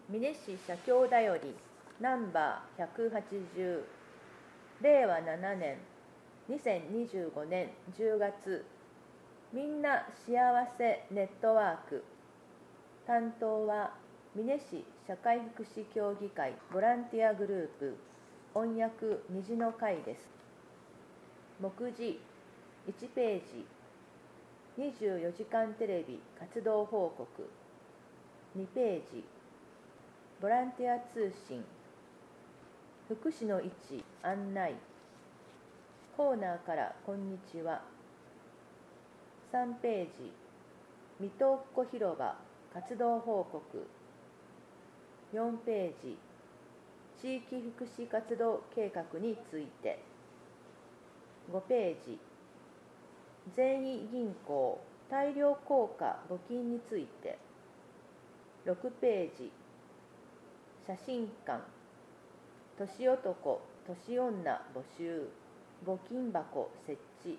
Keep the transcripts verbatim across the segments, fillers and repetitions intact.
峰市社協だよりナンバーひゃくはちじゅうれいわななねんにせんにじゅうごねんじゅうがつみんな幸せネットワーク。担当は峰市社会福祉協議会ボランティアグループ音訳虹の会です。目次いちページ、にじゅうよじかんテレビ活動報告。にページ、ボランティア通信、福祉の位置案内、コーナーからこんにちは。さんページ、水戸っ子広場活動報告。よんページ、地域福祉活動計画について。ごページ、善意銀行大量硬貨募金について。ろくページ、写真館年男年女募集募金箱設置。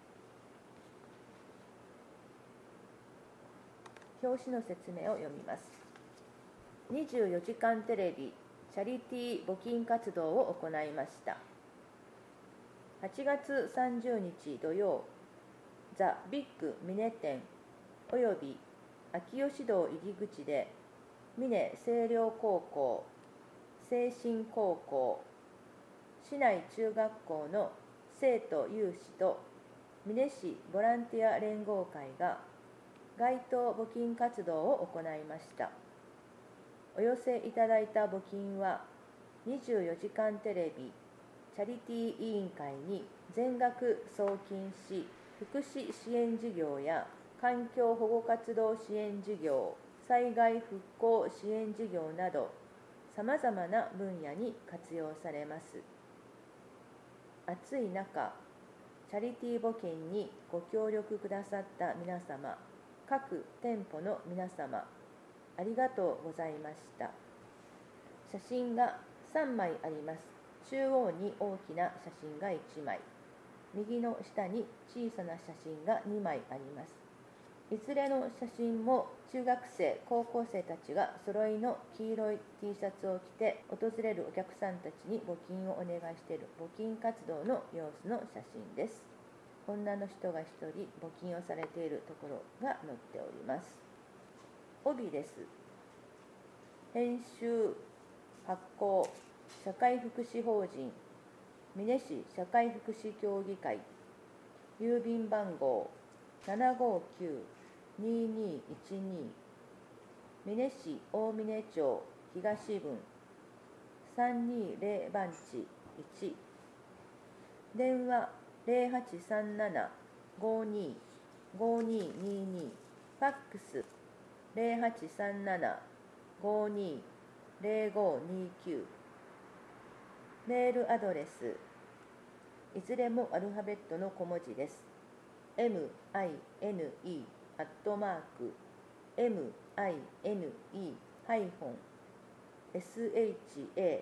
表紙の説明を読みます。にじゅうよじかんテレビチャリティー募金活動を行いました。はちがつさんじゅうにち土曜、ザ・ビッグ峰店および秋吉堂入り口で峰清涼高校、清新高校、市内中学校の生徒有志と峰市ボランティア連合会が街頭募金活動を行いました。お寄せいただいた募金はにじゅうよじかんテレビチャリティー委員会に全額送金し、福祉支援事業や環境保護活動支援事業、災害復興支援事業などさまざまな分野に活用されます。暑い中、チャリティー募金にご協力くださった皆様、各店舗の皆様、ありがとうございました。写真がさんまいあります。中央に大きな写真がいちまい、右の下に小さな写真がにまいあります。いずれの写真も中学生、高校生たちが揃いの黄色い T シャツを着て訪れるお客さんたちに募金をお願いしている募金活動の様子の写真です。女の人がひとり募金をされているところが載っております。帯です。編集、発行、社会福祉法人峰市社会福祉協議会、郵便番号 ななごきゅうにーにーいちにー 峰市大峰町東分さんにーぜろ番地いち、電話 ゼロはちさんなな ごーにー ごーにーにーにー、ファックス ゼロはちさんなな ごーにー ゼロごーにーきゅう、メールアドレスいずれもアルファベットの小文字です。 ミネ アットマーク ミネ ハイフン シャ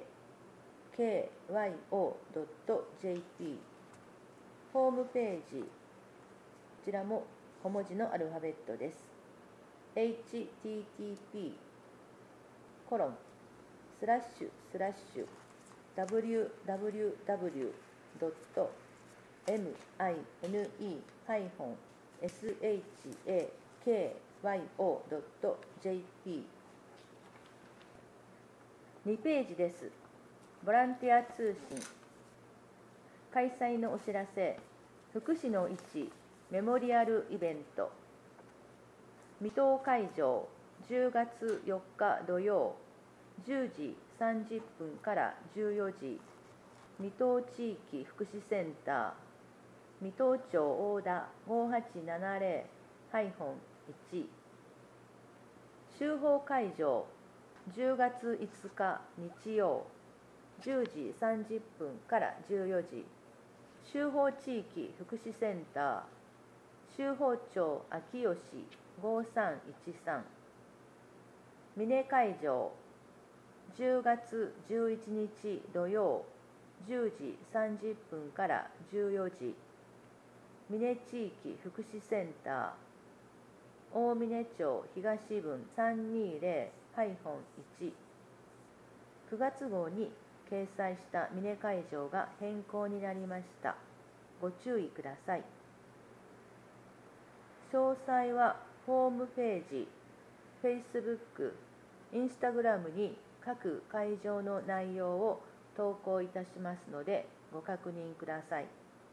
コ ドット ジェーピー、 ホームページ、こちらも小文字のアルファベットです。 エイチティーティーピー コロンスラッシュスラッシュ ダブリューダブリューダブリュー ドット ミネ ハイフン シャコ ドット ジェーピー。 にページです。ボランティア通信、開催のお知らせ、福祉の位置メモリアルイベント。水戸会場じゅうがつよっか土曜じゅうじさんじゅっぷんからじゅうよじ、水戸地域福祉センター、水戸町大田 ごはちななゼロ いち。 集合会場じゅうがついつか日曜じゅうじさんじゅっぷんからじゅうよじ、集合地域福祉センター、集合町秋吉ごさんいちさん。峰会場じゅうがつじゅういちにち土曜じゅうじさんじゅっぷんからじゅうよじ、峰地域福祉センター、大峰町東分さんにーぜいち くがつ号に掲載した峰会場が変更になりました。ご注意ください。詳細はホームページ、Facebook、Instagram に各会場の内容を投稿いたしますのでご確認ください。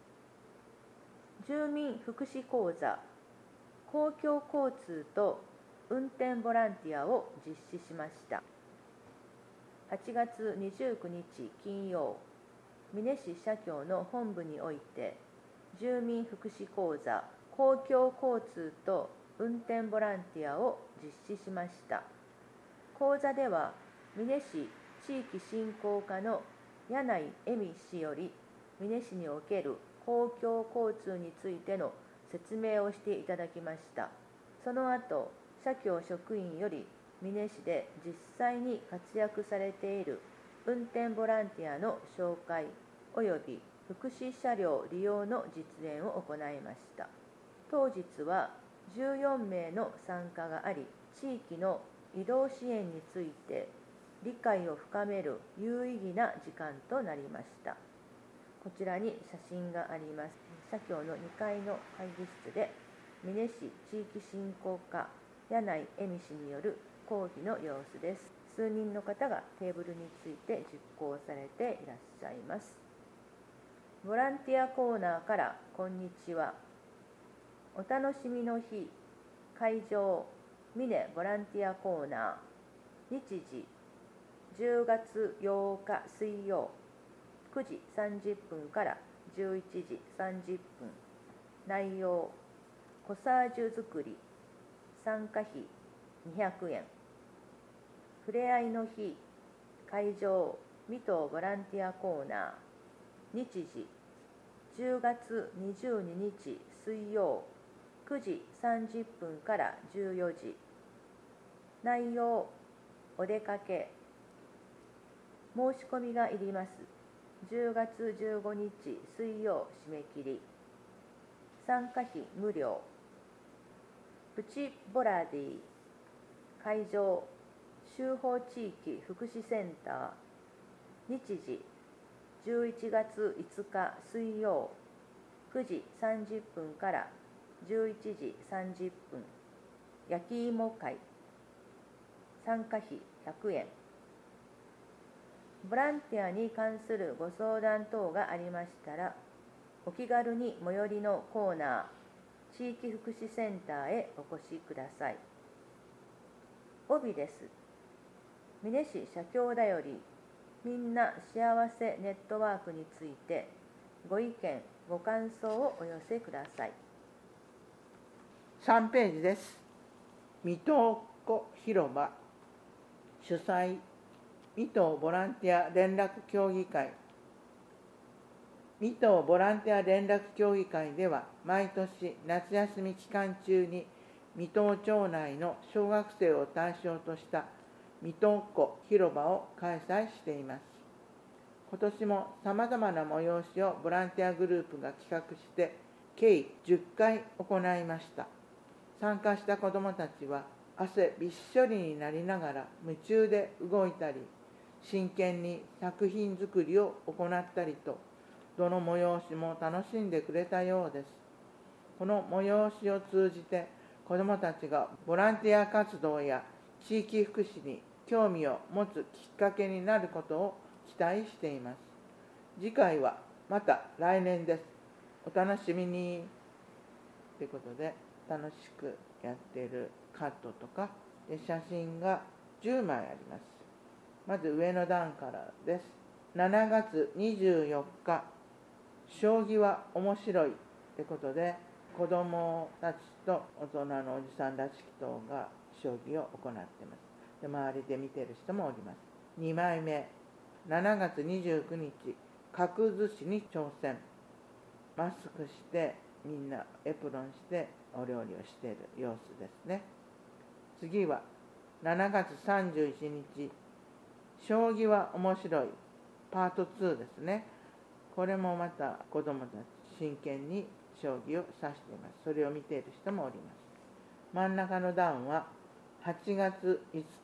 住民福祉講座、公共交通と運転ボランティアを実施しました。はちがつにじゅうくにち金曜、美祢市社協の本部において、住民福祉講座、公共交通と運転ボランティアを実施しました。講座では、美祢市地域振興課の柳井恵美氏より、美祢市における公共交通についての説明をしていただきました。その後、社協職員より、美祢市で実際に活躍されている運転ボランティアの紹介及び福祉車両利用の実演を行いました。当日はじゅうよんめいの参加があり、地域の移動支援について理解を深める有意義な時間となりました。こちらに写真があります。社協のにかいの会議室で、美祢市地域振興課柳井恵美氏による講義の様子です。数人の方がテーブルについて実行されていらっしゃいます。ボランティアコーナーからこんにちは。お楽しみの日、会場、美祢ボランティアコーナー、日時、じゅうがつようか水曜、くじさんじゅっぷんからじゅういちじさんじゅっぷん、内容、コサージュ作り、参加費にひゃくえん、ふれあいの日、会場、水戸ボランティアコーナー、日時、じゅうがつにじゅうににち水曜、くじさんじゅっぷんからじゅうよじ、内容、お出かけ、申し込みがいります。じゅうがつじゅうごにち水曜締め切り、参加費無料、プチボラディ、会場、修法地域福祉センター、日時、じゅういちがついつか水曜、くじさんじゅっぷんからじゅういちじさんじゅっぷん、焼き芋会、参加費ひゃくえん。ボランティアに関するご相談等がありましたら、お気軽に最寄りのコーナー、地域福祉センターへお越しください。帯です。美祢市社協だより、みんな幸せネットワークについて、ご意見、ご感想をお寄せください。 さんページです。水戸湖広場、主催、水戸ボランティア連絡協議会。水戸ボランティア連絡協議会では、毎年夏休み期間中に水戸町内の小学生を対象とした水戸湖広場を開催しています。今年もさまざまな催しをボランティアグループが企画して計じゅっかい行いました。参加した子どもたちは汗びっしょりになりながら夢中で動いたり、真剣に作品作りを行ったりと、どの催しも楽しんでくれたようです。この催しを通じて子どもたちがボランティア活動や地域福祉に興味を持つきっかけになることを期待しています。次回はまた来年です。お楽しみに。ということで、楽しくやっているカットとかで写真がじゅうまいあります。まず上の段からです。しちがつにじゅうよっか、将棋は面白いということで、子どもたちと大人のおじさんらしき人が将棋を行っています。で、周りで見ている人もおります。にまいめ、しちがつにじゅうくにち、角寿司に挑戦。マスクしてみんなエプロンしてお料理をしている様子ですね。次はしちがつさんじゅういちにち、将棋は面白いパートツーですね。これもまた子どもたち真剣に将棋を指しています。それを見ている人もおります。真ん中の段ははちがついつか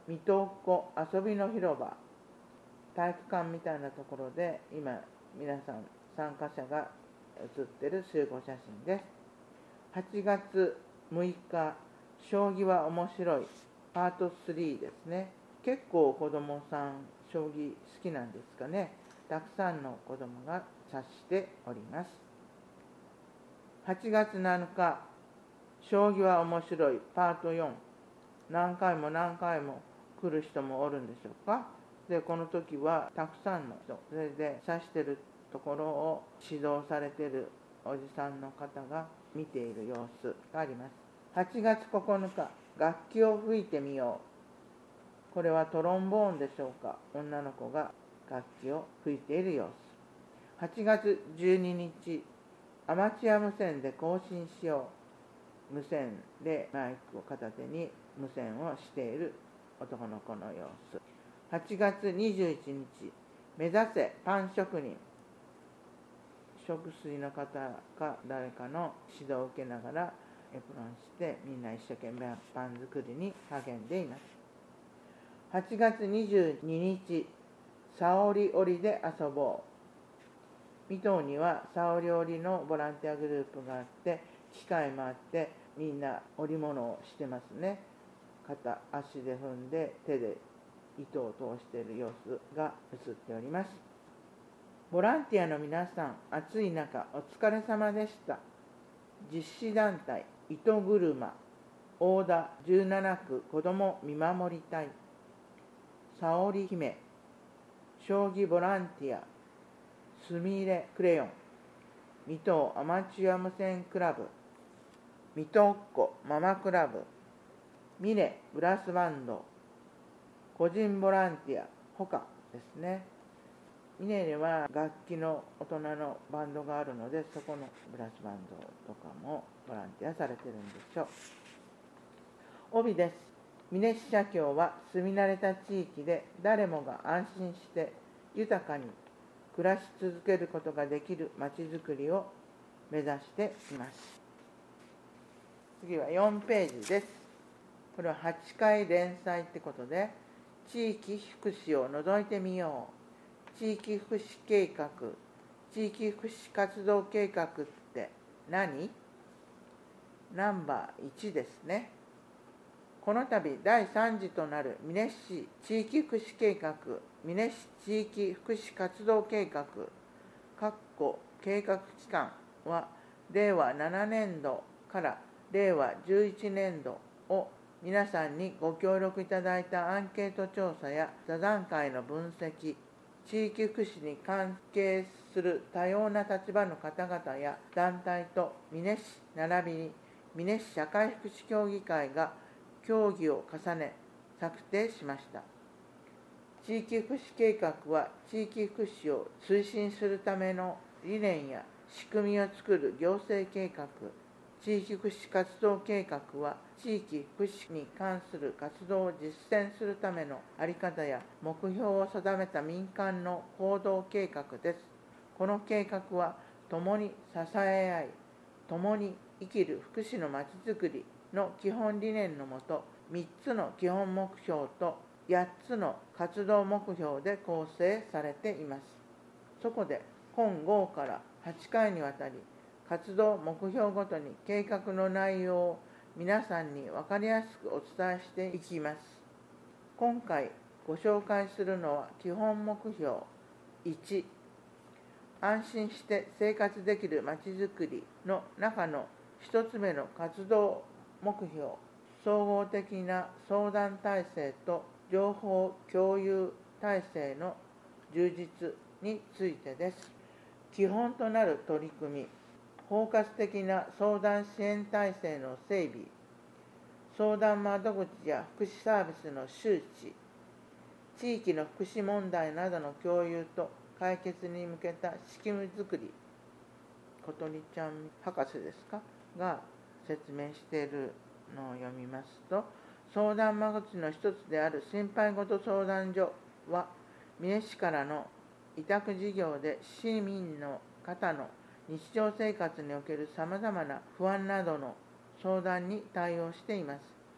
水戸っ子遊びの広場、体育館みたいなところで今皆さん参加者が写っている集合写真です。はちがつむいか、将棋は面白いパートスリーですね。結構子どもさん将棋好きなんですかね。たくさんの子どもが指しております。はちがつなのか、将棋は面白いパートよん、何回も何回も来る人もおるんでしょうか。でこの時はたくさんの人、それで指してるところを指導されているおじさんの方が見ている様子があります。はちがつここのか、楽器を吹いてみよう。これはトロンボーンでしょうか。女の子が楽器を吹いている様子。はちがつじゅうににち、アマチュア無線で更新しよう。無線でマイクを片手に無線をしている男の子の様子。はちがつにじゅういちにち、目指せパン職人。食水の方か誰かの指導を受けながらエプロンしてみんな一生懸命パン作りに励んでいます。はちがつにじゅうににち、さおり織りで遊ぼう。水戸にはさおり織りのボランティアグループがあって、機械もあってみんな織物をしてますね。肩、足で踏んで手で糸を通している様子が映っております。ボランティアの皆さん、暑い中お疲れ様でした。実施団体糸車大田じゅうななく子ども見守り隊、さおり姫、将棋ボランティアすみれクレヨン、水戸アマチュア無線クラブ、水戸っ子ママクラブ、ミネブラスバンド、個人ボランティアほかですね。ミネには楽器の大人のバンドがあるので、そこのブラスバンドとかもボランティアされてるんでしょう。帯です。ミネ支社協は住み慣れた地域で誰もが安心して豊かに暮らし続けることができるまちづくりを目指しています。次はよんページです。これははちかい連載ってことで、地域福祉を覗いてみよう。地域福祉計画、地域福祉活動計画って何？ナンバーいちですね。この度だいさん次となる美祢市地域福祉計画、美祢市地域福祉活動計画、計画期間はれいわななねんどかられいわじゅういちねんどを皆さんにご協力いただいたアンケート調査や座談会の分析、地域福祉に関係する多様な立場の方々や団体と美祢市並びに美祢市社会福祉協議会が協議を重ね策定しました。地域福祉計画は地域福祉を推進するための理念や仕組みを作る行政計画、地域福祉活動計画は地域福祉に関する活動を実践するための在り方や目標を定めた民間の行動計画です。この計画は共に支え合い、共に生きる福祉のまちづくりの基本理念のもと、みっつの基本目標とやっつの活動目標で構成されています。そこで本号からはちかいにわたり、活動目標ごとに計画の内容を皆さんに分かりやすくお伝えしていきます。今回ご紹介するのは基本目標いち、安心して生活できるまちづくりの中のひとつめの活動目標、総合的な相談体制と情報共有体制の充実についてです。基本となる取り組み、包括的な相談支援体制の整備、相談窓口や福祉サービスの周知、地域の福祉問題などの共有と解決に向けた仕組みづくり、ことりちゃん博士ですかが説明しているのを読みますと、相談窓口の一つである心配事相談所は、美祢市からの委託事業で市民の方の日常生活におけるさまざまな不安などの相談に対応しています。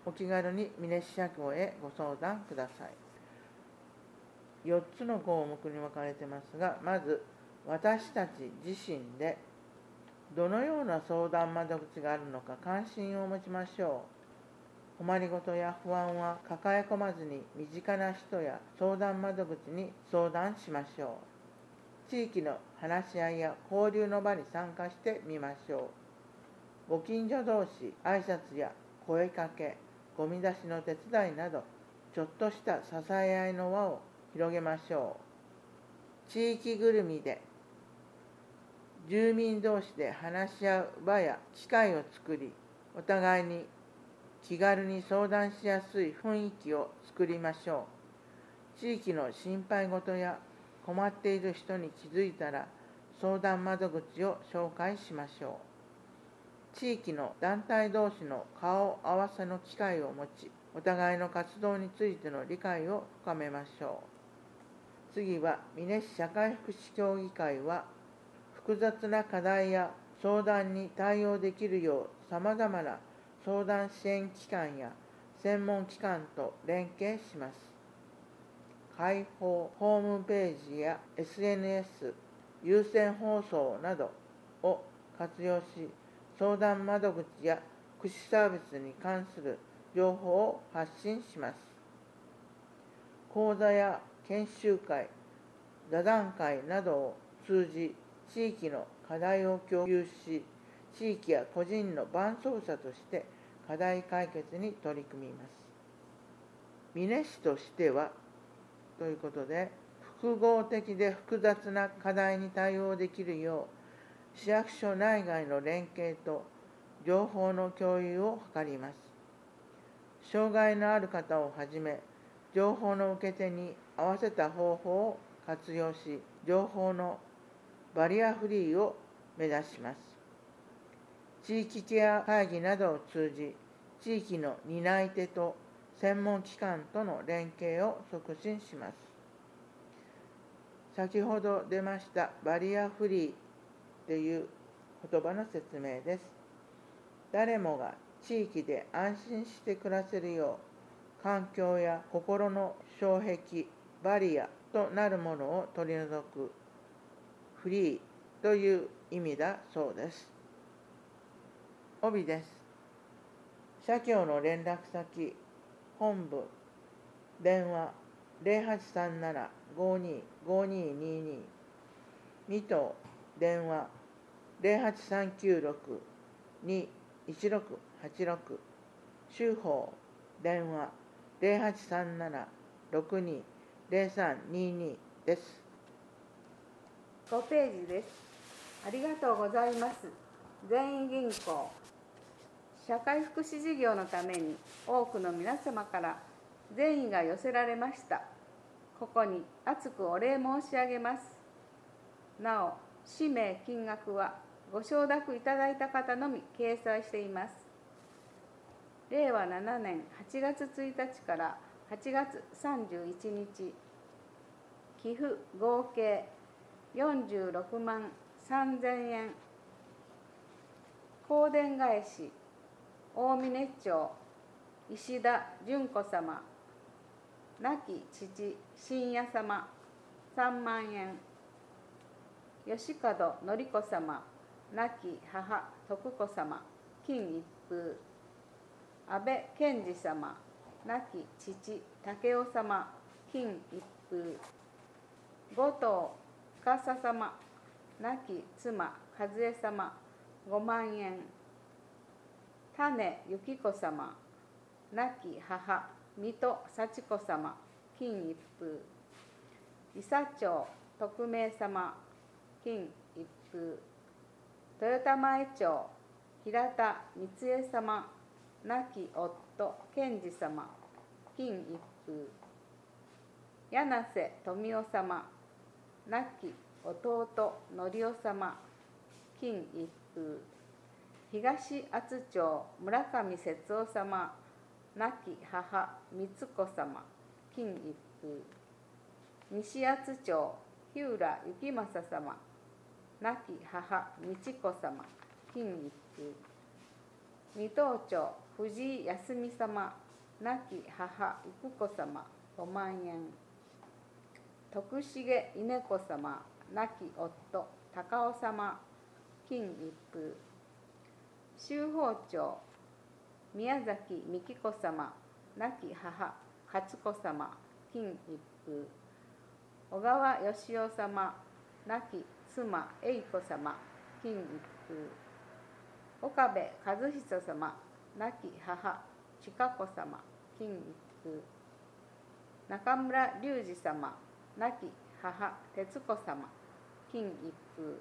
お気軽に峯支社協へご相談ください。よっつの項目に分かれてますが、まず私たち自身でどのような相談窓口があるのか関心を持ちましょう。困りごとや不安は抱え込まずに身近な人や相談窓口に相談しましょう。地域の話し合いや交流の場に参加してみましょう。ご近所同士、挨拶や声かけ、ゴミ出しの手伝いなど、ちょっとした支え合いの輪を広げましょう。地域ぐるみで住民同士で話し合う場や機会を作り、お互いに気軽に相談しやすい雰囲気を作りましょう。地域の心配事や困っている人に気づいたら相談窓口を紹介しましょう。地域の団体同士の顔合わせの機会を持ち、お互いの活動についての理解を深めましょう。次は峯市社会福祉協議会は、複雑な課題や相談に対応できるようさまざまな相談支援機関や専門機関と連携します。会報、ホームページや エスエヌエス、有線放送などを活用し、相談窓口や福祉サービスに関する情報を発信します。講座や研修会、座談会などを通じ、地域の課題を共有し、地域や個人の伴走者として課題解決に取り組みます。峯市としてはということで、複合的で複雑な課題に対応できるよう、市役所内外の連携と情報の共有を図ります。障害のある方をはじめ、情報の受け手に合わせた方法を活用し、情報のバリアフリーを目指します。地域ケア会議などを通じ、地域の担い手と専門機関との連携を促進します。先ほど出ましたバリアフリーという言葉の説明です。誰もが地域で安心して暮らせるよう、環境や心の障壁、バリアとなるものを取り除くフリーという意味だそうです。帯です。社協の連絡先、本部、電話 ゼロはちさんなな ごにごににに、水戸電話 ゼロはちさんきゅうろく にいちろくはちろく、州法電話 ゼロはちさんなな ろくにゼロさんににです。 ごページです。ありがとうございます。全員銀行。社会福祉事業のために多くの皆様から善意が寄せられました。ここに厚くお礼申し上げます。なお、氏名、金額はご承諾いただいた方のみ掲載しています。れいわななねんはちがつついたちからはちがつさんじゅういちにち、寄付合計よんじゅうろくまんさんぜんえん。香典返し、大峰町石田純子様、亡き父信也様さんまんえん。吉門典子様、亡き母徳子様金一封。安倍賢治様、亡き父武雄様金一封。後藤司様、亡き妻和江様ごまんえん。種幸子様、亡き母水戸幸子様金一封。伊佐町徳明様金一封。豊田前町平田光恵様、亡き夫賢治様金一封。柳瀬富夫様、亡き弟則夫様金一封。東厚町村上節夫様、亡き母光子様金一封。西厚町日浦幸正様、亡き母道子様金一封。水戸町藤井康美様、亡き母郁子様ごまんえん。徳重稲子様、亡き夫高尾様金一封。州法長宮崎美紀子様、亡き母勝子様金一封。小川義雄様、亡き妻栄子様金一封。岡部和久様、亡き母千佳子様金一封。中村隆二様、亡き母徹子様金一封。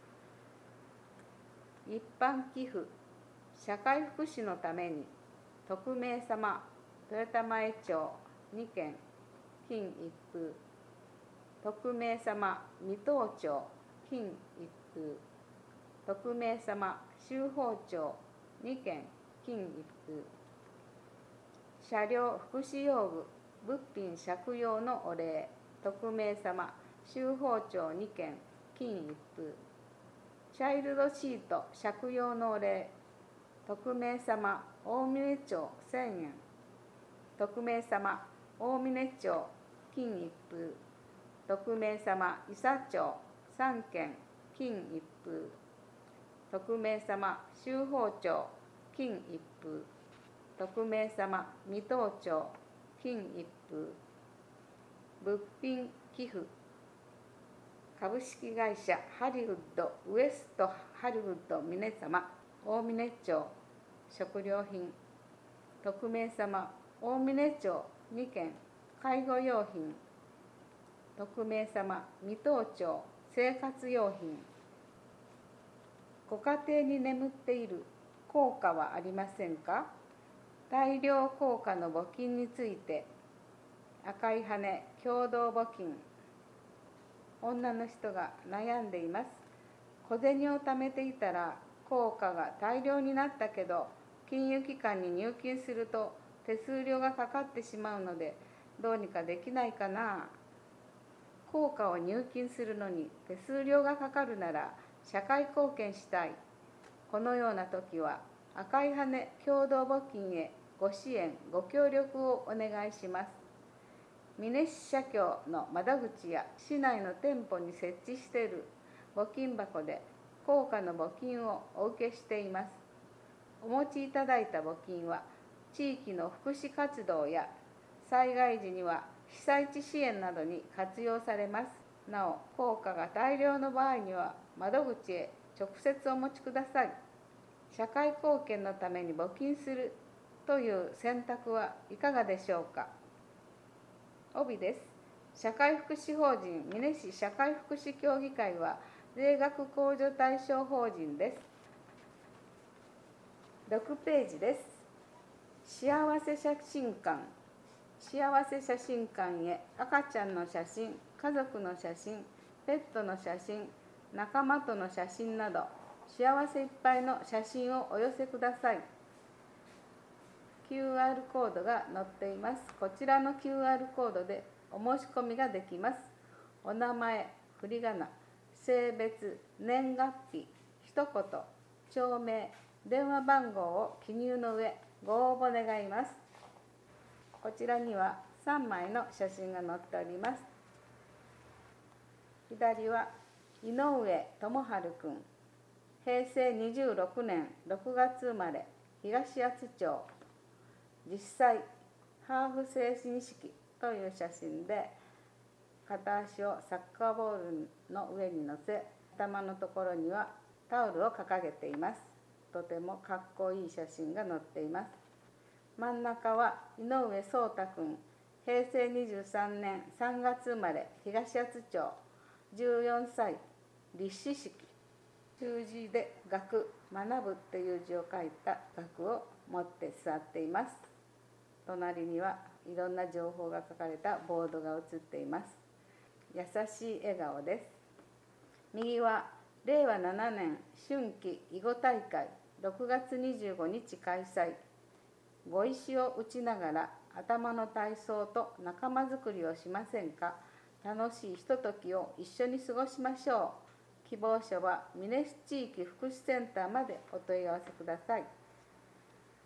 一般寄付社会福祉のために匿名様豊玉江町にけん金一封。匿名様水戸町金一封。匿名様州法町にけん金一封。車両福祉用具物品借用のお礼匿名様州法町にけん金一封。チャイルドシート借用のお礼匿名様大峰町せんえん。匿名様大峰町金一封。匿名様伊佐町さんけん金一封。匿名様州法町金一封。匿名様水戸町金一封。物品寄付株式会社ハリウッドウエストハリウッド峰様大峰町食料品。匿名様大峰町にけん介護用品。匿名様水戸町生活用品。ご家庭に眠っている硬貨はありませんか？大量硬貨の募金について赤い羽共同募金。女の人が悩んでいます。小銭を貯めていたら硬貨が大量になったけど金融機関に入金すると手数料がかかってしまうのでどうにかできないかな。硬貨を入金するのに手数料がかかるなら社会貢献したい。このような時は赤い羽共同募金へご支援ご協力をお願いします。峰市社協の窓口や市内の店舗に設置している募金箱で硬貨の募金をお受けしています。お持ちいただいた募金は地域の福祉活動や災害時には被災地支援などに活用されます。なお、硬貨が大量の場合には窓口へ直接お持ちください。社会貢献のために募金するという選択はいかがでしょうか。帯です。社会福祉法人峰市社会福祉協議会は税額控除対象法人です。ろくページです。幸せ写真館。幸せ写真館へ赤ちゃんの写真、家族の写真、ペットの写真、仲間との写真など幸せいっぱいの写真をお寄せください。キューアール コードが載っています。こちらの キューアール コードでお申し込みができます。お名前、振り仮名、性別、年月日、一言、町名、電話番号を記入の上ご応募願います。こちらにはさんまいの写真が載っております。左は井上智春くん、平成にじゅうろくねんろくがつ生まれ、東厚町。実際ハーフ成人式という写真で片足をサッカーボールの上に乗せ、頭のところにはタオルを掲げています。とてもかっこいい写真が載っています。真ん中は井上壮太くん、平成にじゅうさんねんさんがつ生まれ、東厚町。じゅうよんさい、立志式。習字で学、学ぶっていう字を書いた学を持って座っています。隣にはいろんな情報が書かれたボードが写っています。優しい笑顔です。右はれいわななねん春季囲碁大会ろくがつにじゅうごにち開催。碁石を打ちながら頭の体操と仲間づくりをしませんか。楽しいひとときを一緒に過ごしましょう。希望者は峰市地域福祉センターまでお問い合わせください。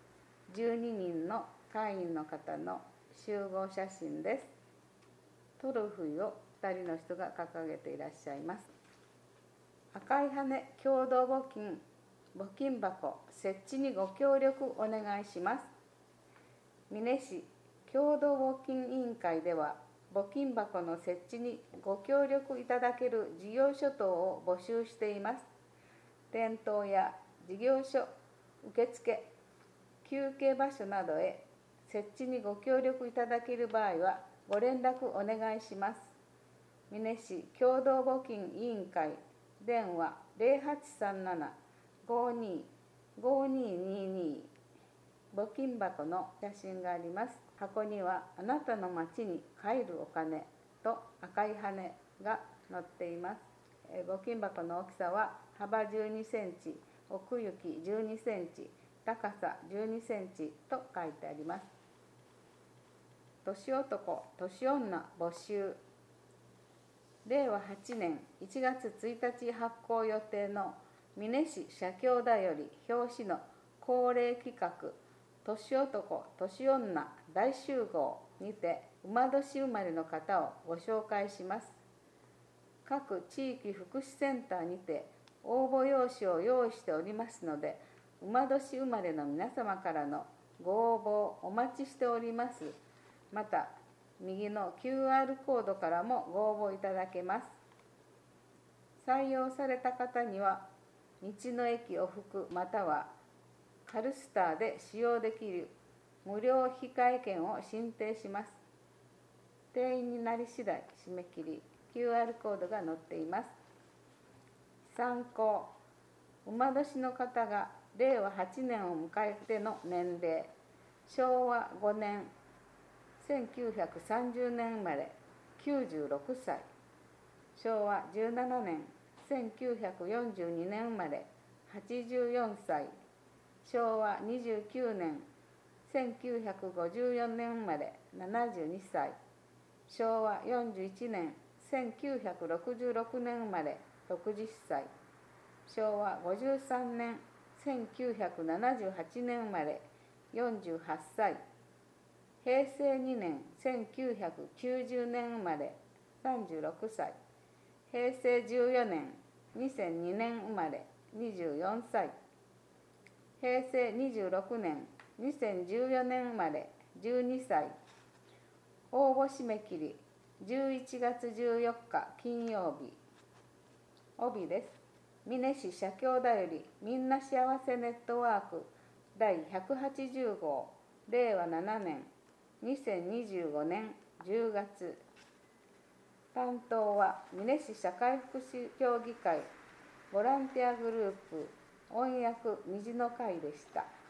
じゅうににんの会員の方の集合写真です。トロフィーをふたりの人が掲げていらっしゃいます。赤い羽共同募金募金箱設置にご協力お願いします。美祢市共同募金委員会では、募金箱の設置にご協力いただける事業所等を募集しています。店頭や事業所、受付、休憩場所などへ設置にご協力いただける場合はご連絡お願いします。美祢市共同募金委員会電話 ゼロはちさんなな ごにごににに 募金箱の写真があります。箱にはあなたの町に帰るお金と赤い羽が載っています。募金箱の大きさは幅じゅうにセンチ、奥行きじゅうにセンチ、高さじゅうにセンチと書いてあります。年男、年女募集。れいわはちねんいちがつついたち発行予定の美祢市社協だより表紙の恒例企画、年男、年女大集合にて馬年生まれの方をご紹介します。各地域福祉センターにて応募用紙を用意しておりますので、馬年生まれの皆様からのご応募お待ちしております。また、右の キューアール コードからもご応募いただけます。採用された方には、道の駅往復またはカルスターで使用できる無料引換券を申請します。定員になり次第締め切り、キューアール コードが載っています。参考、馬年の方がれいわはちねんを迎えての年齢、しょうわごねん、せんきゅうひゃくさんじゅうねん生まれきゅうじゅうろくさい、しょうわじゅうななねん、せんきゅうひゃくよんじゅうにねん生まれはちじゅうよんさい、しょうわにじゅうきゅうねん、せんきゅうひゃくごじゅうよねん生まれななじゅうにさい、しょうわよんじゅういちねん、せんきゅうひゃくろくじゅうろくねん生まれろくじゅっさい、しょうわごじゅうさんねん、せんきゅうひゃくななじゅうはちねん生まれよんじゅうはっさい、へいせいにねん、せんきゅうひゃくきゅうじゅうねん生まれさんじゅうろくさい、へいせいじゅうよねん、にせんにねん生まれにじゅうよんさい、へいせいにじゅうろくねん、にせんじゅうよねん生まれじゅうにさい。応募締め切りじゅういちがつじゅうよっか金曜日。帯です。美祢市社協だよりみんな幸せネットワークだいひゃくはちじゅうごう、れいわななねん、にせんにじゅうごねんじゅうがつ。担当は美祢市社会福祉協議会ボランティアグループ音訳虹の会でした。